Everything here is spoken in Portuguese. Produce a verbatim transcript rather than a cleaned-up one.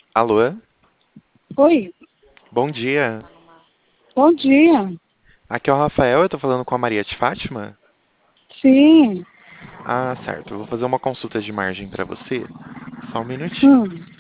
Alô? Oi, Bom dia. bom dia. Aqui é o Rafael, eu tô falando com a Maria de Fátima. Sim, Ah, certo. Eu vou fazer uma consulta de imagem pra você. Só um minutinho. hum,